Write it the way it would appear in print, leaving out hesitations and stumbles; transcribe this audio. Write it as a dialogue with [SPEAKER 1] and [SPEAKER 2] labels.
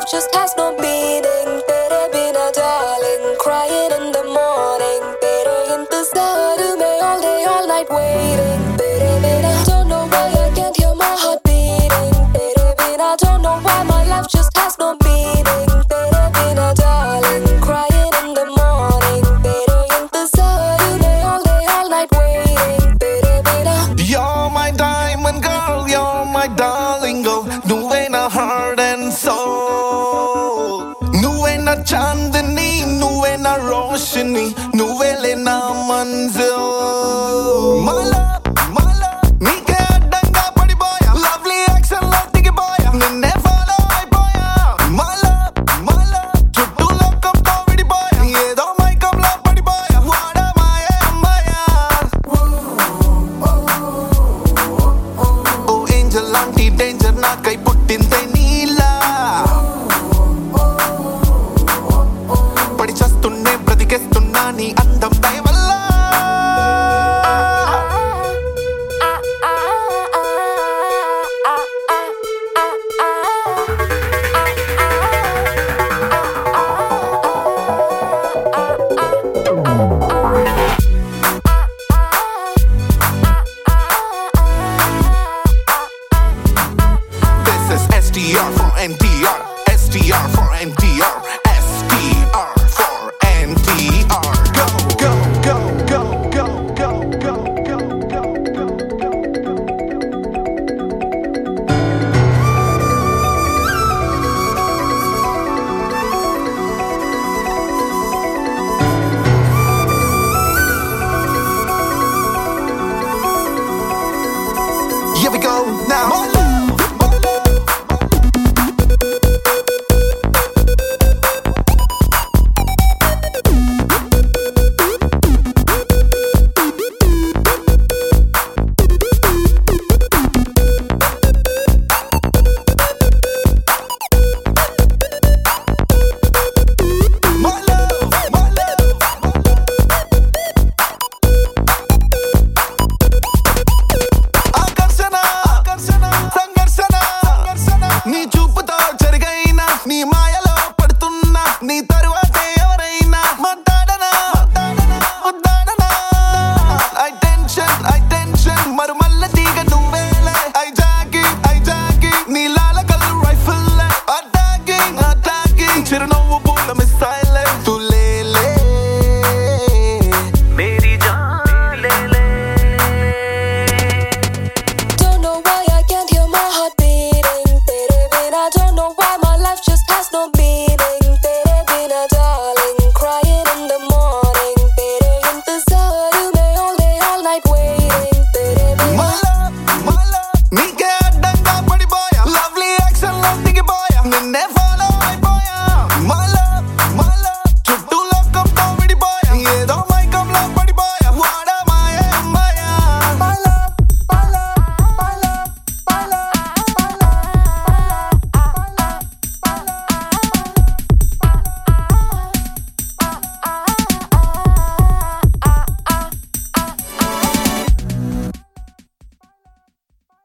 [SPEAKER 1] life just has no meaning. तेरे बिना darling, crying in the morning. तेरे इंतजार में all day all night waiting. तेरे बिना don't know why I can't hear my heart beating. तेरे बिना don't know why my life just has no meaning. तेरे बिना darling, crying in the morning. तेरे इंतजार में all day all night waiting. तेरे बिना
[SPEAKER 2] You're my diamond girl, you're my darling girl. నువ్వే నా heart and soul. నువ్వే నా చాందిని, నువ్వే నా రోషిని, నువ్వేలే నా Manzil. My love, my love, నీకే అడ్డంగా పడిపోయా. Lovely action లో దిగిపోయా, నిన్నే follow అయిపోయా. My love, my love, చుట్టూ లోకంతో విడిపోయా. ఏదో మైకంలో పడిపోయా, వాడా మాయే అమ్మాయా. ఓ ఏంజల్ లాంటి డేంజర్ నాకై పుట్టిందే నీలా. పడి చస్తున్నే బ్రతికేస్తున్నా నీ అందం దయ వల్ల. This is STR for NTR, STR for NTR, STR for NTR. Go, go, go, go, go, go, go, go, go, go, go. Here we go now.